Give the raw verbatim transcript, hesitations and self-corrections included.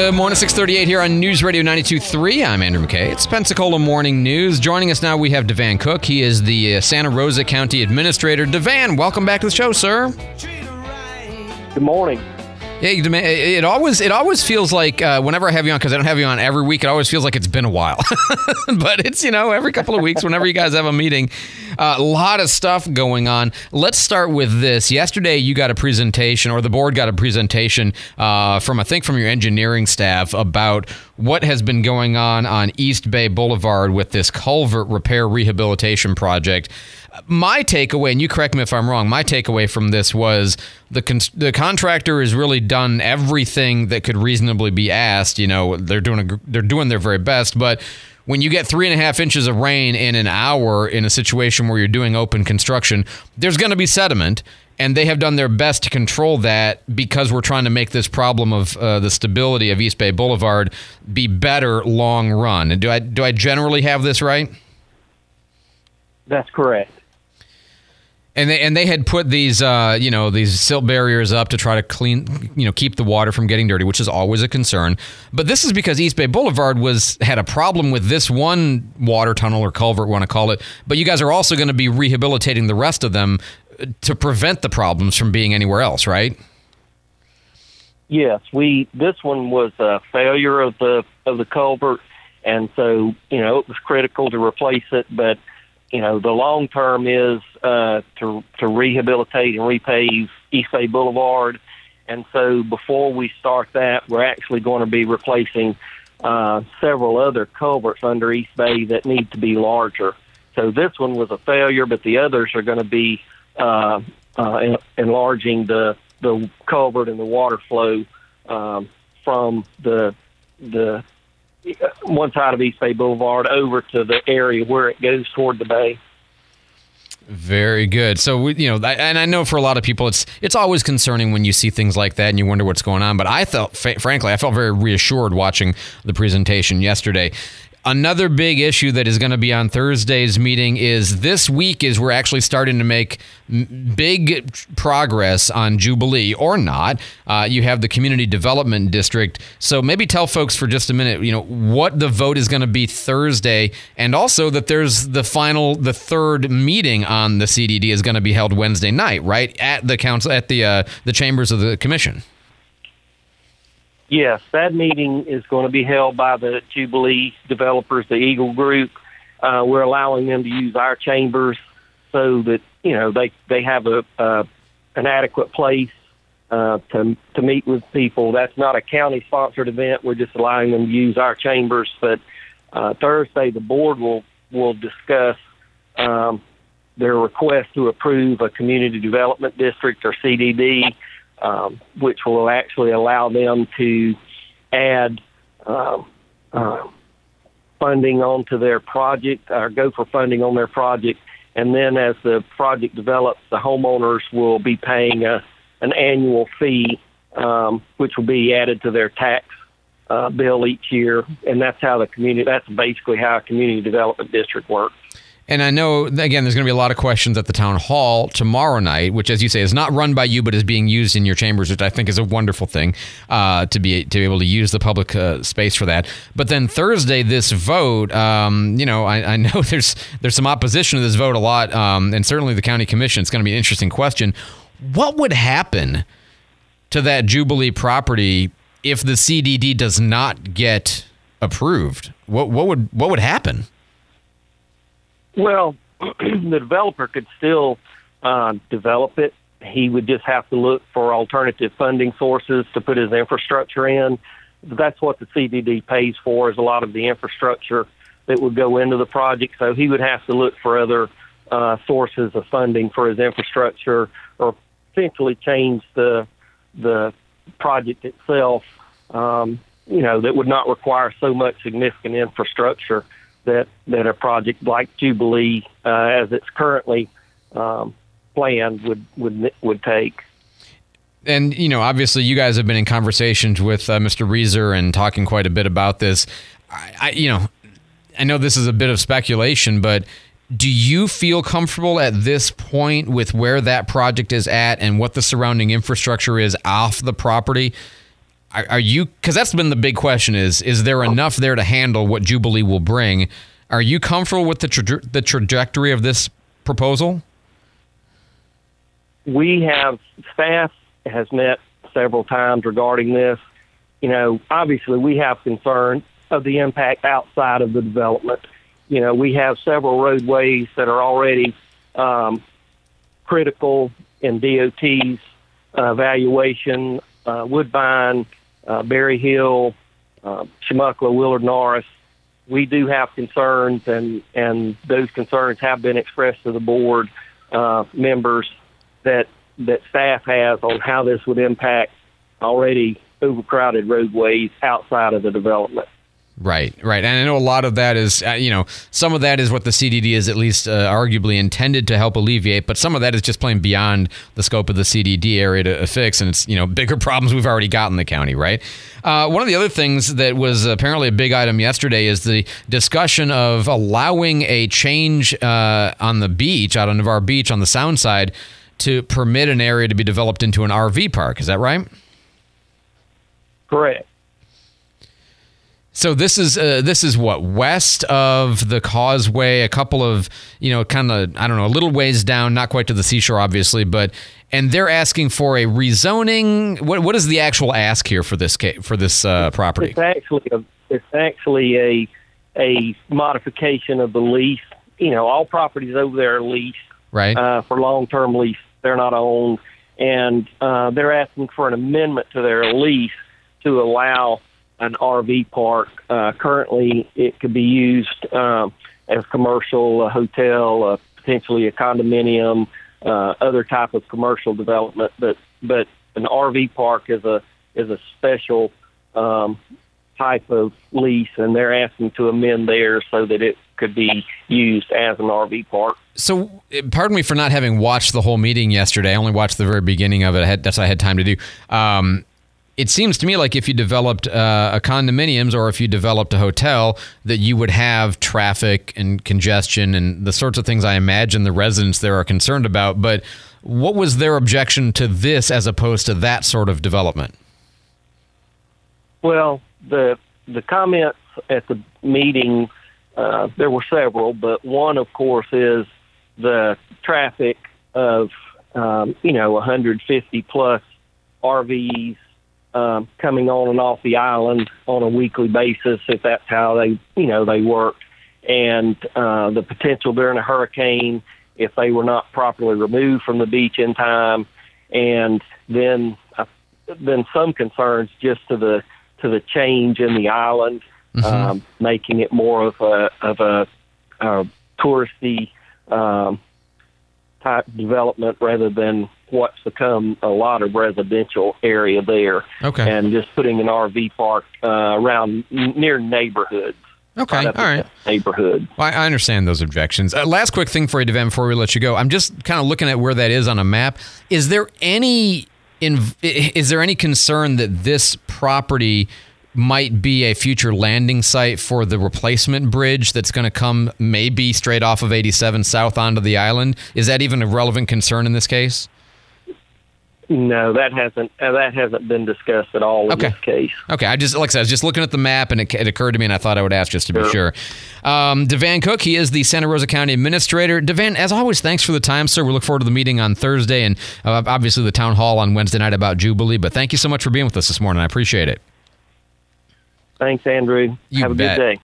Good morning, six thirty-eight here on News Radio ninety-two point three. I'm Andrew McKay. It's Pensacola Morning News. Joining us now, we have Devan Cook. He is the uh, Santa Rosa County Administrator. Devan, welcome back to the show, sir. Good morning. Yeah, it always it always feels like uh, whenever I have you on, because I don't have you on every week, it always feels like it's been a while. But it's, you know, every couple of weeks, whenever you guys have a meeting, uh, a lot of stuff going on. Let's start with this. Yesterday, you got a presentation, or the board got a presentation uh, from, I think, from your engineering staff about what has been going on on East Bay Boulevard with this culvert repair rehabilitation project. My takeaway, and you correct me if I'm wrong, my takeaway from this was the con- the contractor has really done everything that could reasonably be asked. You know, they're doing a, they're doing their very best, but when you get three and a half inches of rain in an hour in a situation where you're doing open construction, there's going to be sediment, and they have done their best to control that because we're trying to make this problem of uh, the stability of East Bay Boulevard be better long run. Do I do I generally have this right? That's correct. And they and they had put these uh, you know these silt barriers up to try to clean you know keep the water from getting dirty, which is always a concern. But this is because East Bay Boulevard was had a problem with this one water tunnel or culvert, want to call it. But you guys are also going to be rehabilitating the rest of them to prevent the problems from being anywhere else, right? Yes, we. This one was a failure of the of the culvert, and so you know it was critical to replace it, but. You know, the long term is uh, to to rehabilitate and repave East Bay Boulevard. And so before we start that, we're actually going to be replacing uh, several other culverts under East Bay that need to be larger. So this one was a failure, but the others are going to be uh, uh, enlarging the, the culvert and the water flow um, from the the one side of East Bay Boulevard over to the area where it goes toward the bay. Very good. So, we, you know, and I know for a lot of people, it's it's always concerning when you see things like that and you wonder what's going on. But I felt, frankly, I felt very reassured watching the presentation yesterday. Another big issue that is going to be on Thursday's meeting is this week is we're actually starting to make big progress on Jubilee, or not. Uh, you have the Community Development District. So maybe tell folks for just a minute, you know, what the vote is going to be Thursday, and also that there's the final, the third meeting on the C D D is going to be held Wednesday night, right, at the council, at the uh, the chambers of the commission. Yes, that meeting is going to be held by the Jubilee developers, the Eagle Group. Uh, we're allowing them to use our chambers so that, you know, they, they have a uh, an adequate place uh, to to meet with people. That's not a county-sponsored event. We're just allowing them to use our chambers. But uh, Thursday, the board will, will discuss um, their request to approve a Community Development District, or C D D, Um, which will actually allow them to add um, uh, funding onto their project, or go for funding on their project. And then as the project develops, the homeowners will be paying a, an annual fee, um, which will be added to their tax uh, bill each year. And that's how the community, that's basically how a community development district works. And I know, again, there's going to be a lot of questions at the town hall tomorrow night, which, as you say, is not run by you, but is being used in your chambers, which I think is a wonderful thing, uh, to be to be able to use the public uh, space for that. But then Thursday, this vote, um, you know, I, I know there's there's some opposition to this vote a lot, um, and certainly the county commission. It's going to be an interesting question. What would happen to that Jubilee property if the C D D does not get approved? What what would what would happen? Well, the developer could still uh, develop it. He would just have to look for alternative funding sources to put his infrastructure in. That's what the C D D pays for, is a lot of the infrastructure that would go into the project. So he would have to look for other uh, sources of funding for his infrastructure, or essentially change the the project itself, um, you know, that would not require so much significant infrastructure that that a project like Jubilee, uh, as it's currently um, planned, would would would take. And, you know, obviously you guys have been in conversations with uh, Mister Reeser and talking quite a bit about this. I, I, you know, I know this is a bit of speculation, but do you feel comfortable at this point with where that project is at and what the surrounding infrastructure is off the property? are, are you, because that's been the big question is, is there enough there to handle what Jubilee will bring? Are you comfortable with the tra- the trajectory of this proposal? We have, staff has met several times regarding this. You know, obviously we have concern of the impact outside of the development. You know, we have several roadways that are already um, critical in D O T's uh, evaluation, uh, Woodbine, uh, Berry Hill, uh, Chumuckla, Willard Norris. We do have concerns, and, and those concerns have been expressed to the board uh, members that that staff has on how this would impact already overcrowded roadways outside of the development. Right, right. And I know a lot of that is, uh, you know, some of that is what the C D D is at least uh, arguably intended to help alleviate, but some of that is just playing beyond the scope of the C D D area to fix, and it's, you know, bigger problems we've already got in the county, right? Uh, one of the other things that was apparently a big item yesterday is the discussion of allowing a change uh, on the beach, out on Navarre Beach on the sound side, to permit an area to be developed into an R V park. Is that right? Correct. So this is uh, this is what, west of the causeway, a couple of, you know, kind of, I don't know, a little ways down, not quite to the seashore, obviously, but, and they're asking for a rezoning. What what is the actual ask here for this ca- for this uh, property? It's actually a, it's actually a a modification of the lease. You know, all properties over there are leased, right? Uh, for long-term lease. They're not owned, and uh, they're asking for an amendment to their lease to allow an R V park. Uh, currently, it could be used um, as commercial, a hotel, uh, potentially a condominium, uh, other type of commercial development. But but an R V park is a is a special um, type of lease, and they're asking to amend theirs so that it could be used as an R V park. So, pardon me for not having watched the whole meeting yesterday. I only watched the very beginning of it. I had, that's what I had time to do. Um, It seems to me like if you developed uh, a condominiums or if you developed a hotel, that you would have traffic and congestion and the sorts of things I imagine the residents there are concerned about. But what was their objection to this as opposed to that sort of development? Well, the the comments at the meeting, uh, there were several, but one, of course, is the traffic of, um, you know, one hundred fifty plus R Vs Um, coming on and off the island on a weekly basis, if that's how they, you know, they work, and uh, the potential during a hurricane if they were not properly removed from the beach in time, and then uh, then some concerns just to the to the change in the island, mm-hmm. um, making it more of a of a, a touristy um, type development rather than what's become a lot of residential area there. Okay. And just putting an R V park uh, around n- near neighborhoods. Okay, all right. Neighborhood. Well, I understand those objections. Uh, last quick thing for you, Devin, before we let you go. I'm just kind of looking at where that is on a map. Is there any in, is there any concern that this property might be a future landing site for the replacement bridge that's going to come maybe straight off of eighty-seven south onto the island? Is that even a relevant concern in this case? No, that hasn't uh, that hasn't been discussed at all in okay. this case. Okay, I just like I said, I was just looking at the map, and it, it occurred to me, and I thought I would ask just to be sure. sure. Um, Devan Cook, he is the Santa Rosa County Administrator. Devan, as always, thanks for the time, sir. We look forward to the meeting on Thursday, and uh, obviously the town hall on Wednesday night about Jubilee. But thank you so much for being with us this morning. I appreciate it. Thanks, Andrew. You Have a bet. good day.